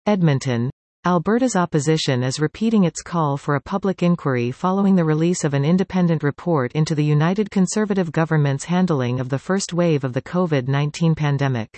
Edmonton. Alberta's opposition is repeating its call for a public inquiry following the release of an independent report into the United Conservative government's handling of the first wave of the COVID-19 pandemic.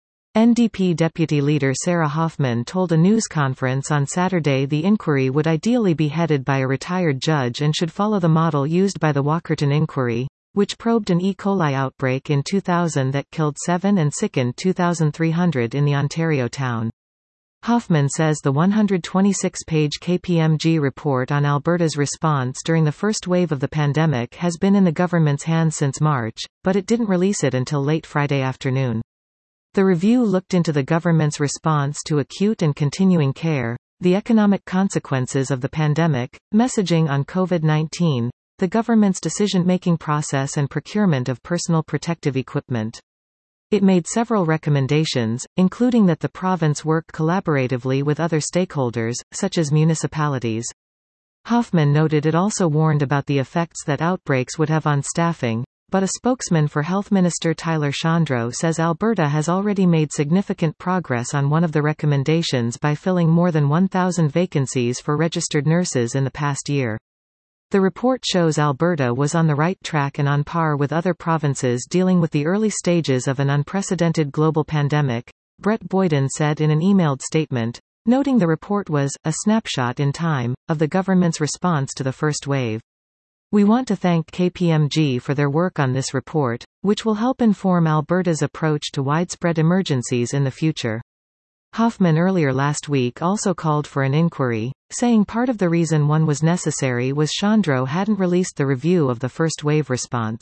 NDP Deputy Leader Sarah Hoffman told a news conference on Saturday the inquiry would ideally be headed by a retired judge and should follow the model used by the Walkerton Inquiry, which probed an E. coli outbreak in 2000 that killed 7 and sickened 2,300 in the Ontario town. Hoffman says the 126-page KPMG report on Alberta's response during the first wave of the pandemic has been in the government's hands since March, but it didn't release it until late Friday afternoon. The review looked into the government's response to acute and continuing care, the economic consequences of the pandemic, messaging on COVID-19, the government's decision-making process and procurement of personal protective equipment. It made several recommendations, including that the province work collaboratively with other stakeholders, such as municipalities. Hoffman noted it also warned about the effects that outbreaks would have on staffing, but a spokesman for Health Minister Tyler Shandro says Alberta has already made significant progress on one of the recommendations by filling more than 1,000 vacancies for registered nurses in the past year. The report shows Alberta was on the right track and on par with other provinces dealing with the early stages of an unprecedented global pandemic, Brett Boyden said in an emailed statement, noting the report was a snapshot in time of the government's response to the first wave. We want to thank KPMG for their work on this report, which will help inform Alberta's approach to widespread emergencies in the future. Hoffman earlier last week also called for an inquiry, saying part of the reason one was necessary was Shandro hadn't released the review of the first wave response.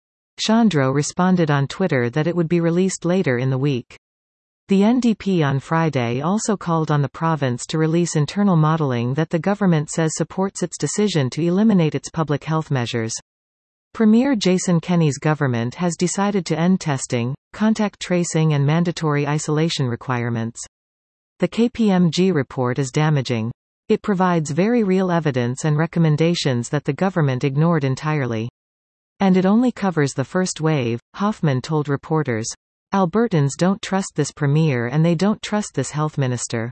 Shandro responded on Twitter that it would be released later in the week. The NDP on Friday also called on the province to release internal modelling that the government says supports its decision to eliminate its public health measures. Premier Jason Kenney's government has decided to end testing, contact tracing and mandatory isolation requirements. The KPMG report is damaging. It provides very real evidence and recommendations that the government ignored entirely. And it only covers the first wave, Hoffman told reporters. Albertans don't trust this premier and they don't trust this health minister.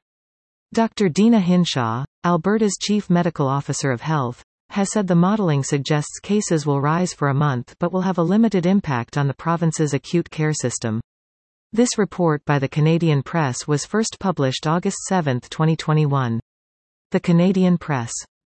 Dr. Dina Hinshaw, Alberta's Chief Medical Officer of Health, has said the modelling suggests cases will rise for a month but will have a limited impact on the province's acute care system. This report by the Canadian Press was first published August 7, 2021. The Canadian Press.